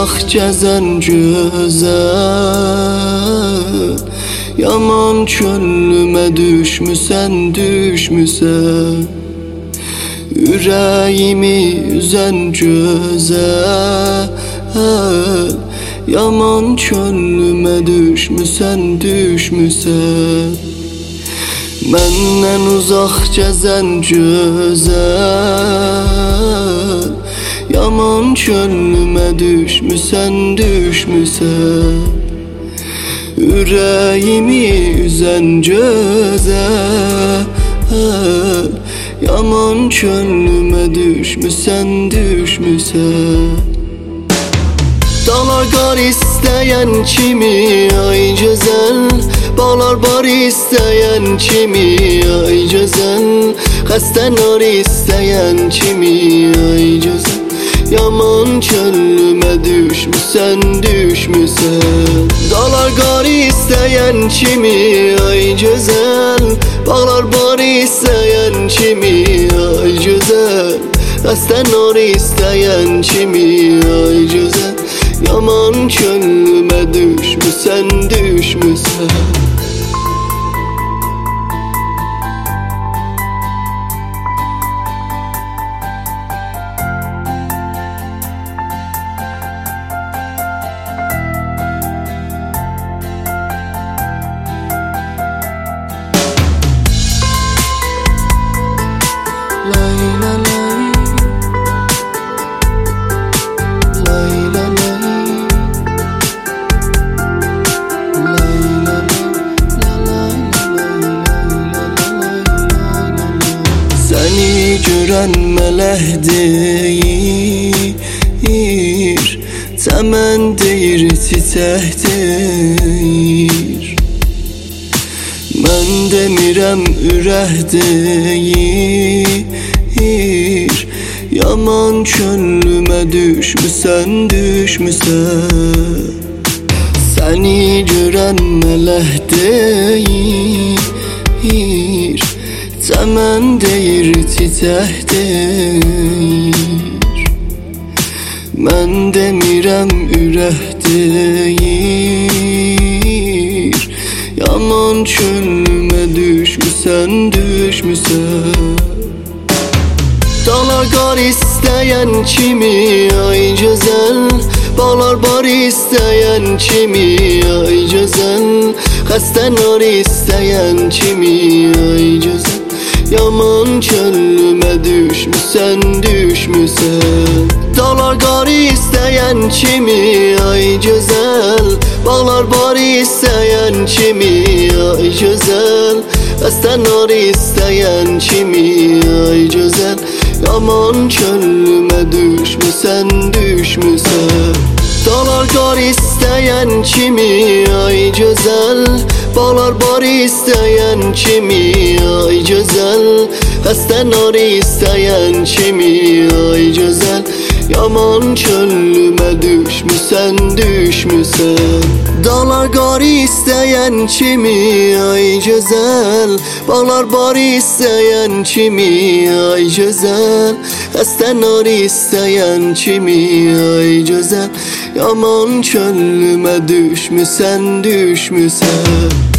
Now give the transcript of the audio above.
uzaq gəzən gözəl, yaman könlümə düşmüsən, düşmüsən. Ürəyimi üzən gözəl, yaman könlümə düşmüsən, düşmüsən. Məndən uzaq gəzən gözəl, yaman könlümə düşmüsən, düşmüsən. Ürəyimi üzən gözəl, yaman könlümə düşmüsən, düşmüsən. Dala qar istəyən kimi ay gözəl, bağlar bar istəyən kimi ay gözəl, xəstə nar istəyən kimi ay gözəl, yaman könlümə düşmüsən, düşmüsən. Dala qar istəyən kimi ay gözəl, bağlar bar istəyən kimi ay gözəl, xəstə nar istəyən kimi ay gözəl, yaman könlümə düşmüsən, düşmüsən. Səni görən mələk deyir, çəmən deyir, çiçək deyir. Mən demirəm ürək deyir, yaman könlümə düşmüsən, düşmüsən. Səni görən mələk deyir, çəmən deyir, çiçək deyir. Mən demirəm ürək deyir, yaman könlümə düşmüsən, düşmüsən. Dala qar istəyən kimi ay gözəl, bağlar bar istəyən kimi ay gözəl, xəstə nar istəyən kimi ay gözəl, yaman könlümə düşmüsən, düşmüsən. Dala qar istəyən kimi ay gözəl, bağlar bar istəyən kimi ay gözəl, xəstə nar istəyən kimi ay gözəl, yaman könlümə düşmüsən, düşmüsən. Dala qar istəyən kimi ay gözəl, bağlar bar istəyən kimi ay gözəl, xəstə nar istəyən kimi ay gözəl, yaman könlümə düşmüsən, düşmüsən. Dala qar istəyən kimi ay gözəl, bağlar bar istəyən kimi ay gözəl, xəstə nar istəyən kimi ay gözəl, yaman könlümə düşmüsən, düşmüsən.